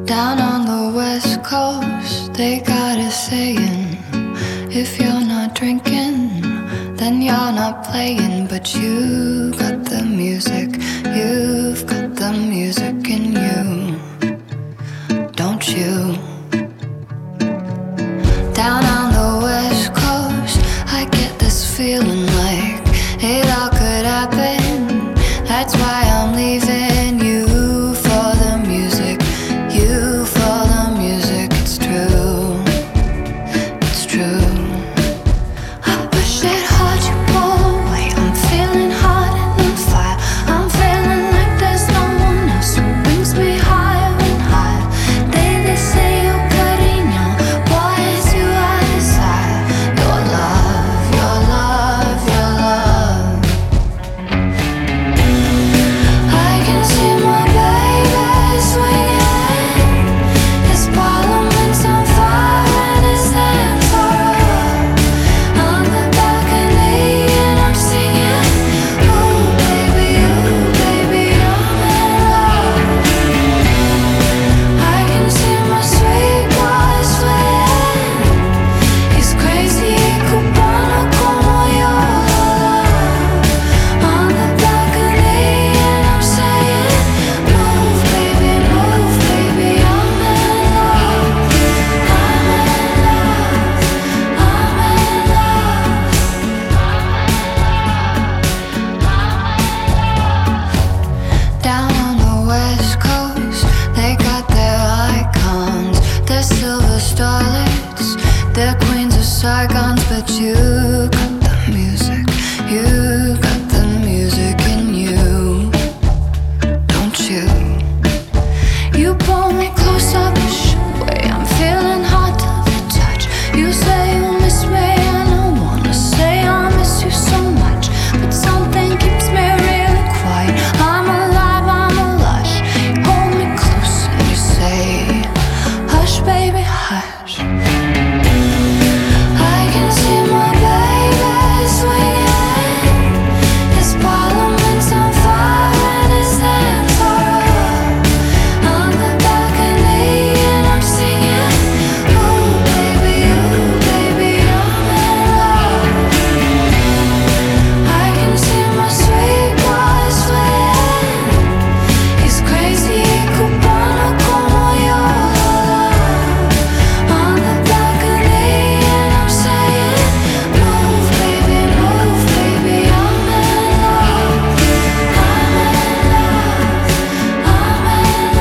Down on the west coast, they got a saying, if you're not drinking, then you're not playing. But you got the music, you've got the music in you, don't you? Down on the west coast, I get this feeling like it all could happen. That's why I'm leaving you for the music, you for the music. It's true, it's true. I wish it hurt you all away. I'm feeling hot and on fire. I'm feeling like there's no one else who brings me higher and higher. They say you're pretty now. Boy, it's you I desire. Your love, your love, your love. I can see my baby swinging. His parliament's on fire and his hands are up. On the balcony and I'm singing, ooh baby, I'm in love. I can see my sweet boy swing. He's crazy, cubano como yo. On the balcony and I'm saying, move baby, I'm in love. I'm in love, I'm in love. Down on the west coast, they got their icons, their silver starlets, their queens of Saigons. But you got the music, you got the music in you, don't you? You pull me closer, push away. I'm feeling hot to the touch. You say you miss me, and I wanna say I miss you so much, but something keeps me really quiet. I'm alive, I'm a lush. You hold me close and you say, hush, baby, hush. I can see my baby swinging. His parliament's on fire and his hands are up. On the balcony and I'm singing, ooh baby, I'm in love. I can see my sweet boy swing. He's crazy, cubano como yo. On the balcony and I'm saying, move baby, I'm in love. I'm in love, I'm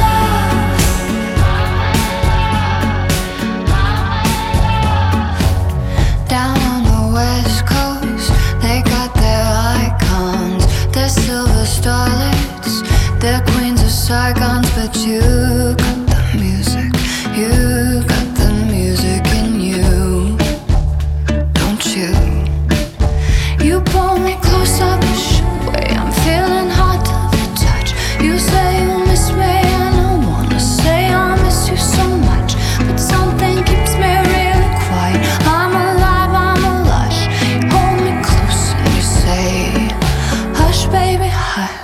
in love. Down on the west coast, they got their icons, their silver starlets, their queens of Saigons. But you got the music, you got the music in you, don't you? You pull me closer, push away. I'm feeling hot to the touch. You say you miss me, and I wanna say I miss you so much, but something keeps me really quiet. I'm alive, I'm a lush. You hold me close and you say, hush, baby, hush.